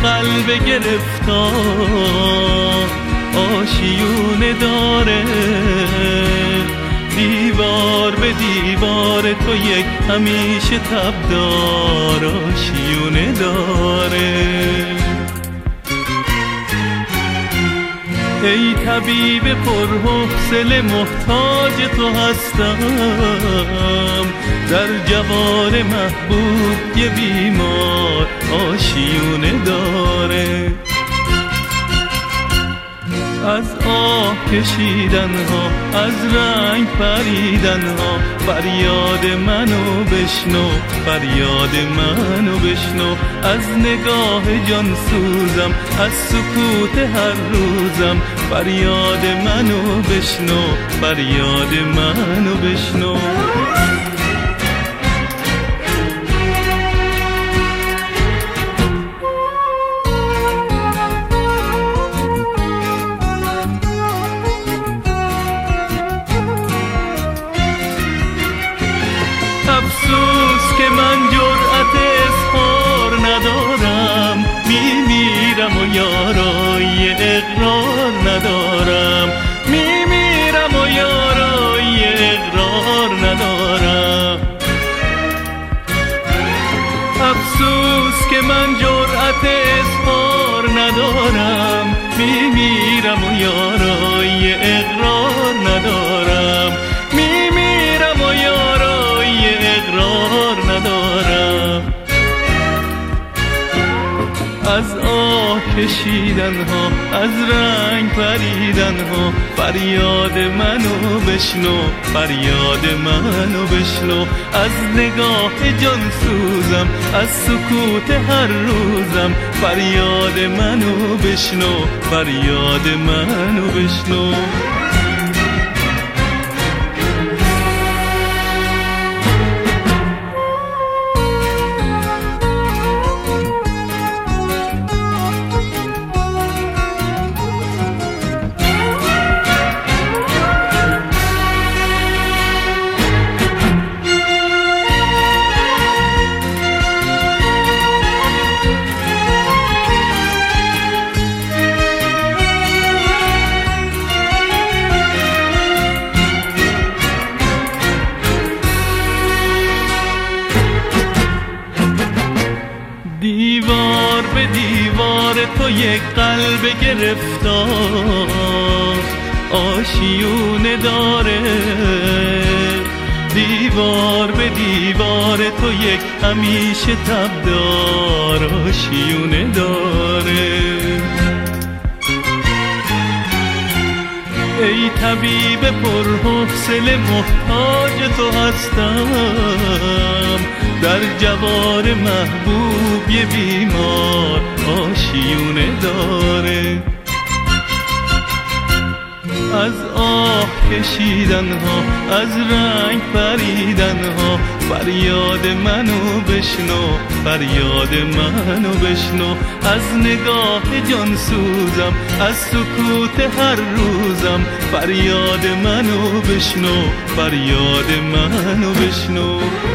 قلب گرفتار آشیونه داره، دیوار به دیوار تو یک همیشه تبدار آشیونه داره. ای طبیب پرحوصله محتاج تو هستم، در جوار محبوب یه بیمار آشیونه داره. از آه کشیدن ها، از رنگ پریدن ها، فریاد منو بشنو، فریاد منو بشنو. از نگاه جان سوزم، از سکوت هر روزم، فریاد منو بشنو، فریاد منو بشنو. افسوس که من جرأت اظهار ندارم، میمیرم و یارای اقرار ندارم، میمیرم و یارای اقرار ندارم. افسوس که من جرأت اظهار ندارم، میمیرم و یارای اقرار ندارم، میمیرم و یارای اقرار ندارم. از آه کشیدن ها، از رنگ پریدن ها، فریاد منو بشنو، فریاد منو بشنو. از نگاه جان سوزم، از سکوت هر روزم، فریاد منو بشنو، فریاد منو بشنو. دیوار به دیوار تو یک قلب گرفتار آشیونه داره، دیوار به دیوار تو یک همیشه تبدار آشیونه داره. ای طبیب پرحوصله محتاج تو هستم، در جوار محبوب یه بیمار آشیونه داره. از آه کشیدن ها، از رنگ پریدن ها، فریاد منو بشنو، فریاد منو بشنو. از نگاه جان سوزم، از سکوت هر روزم، فریاد منو بشنو، فریاد منو بشنو.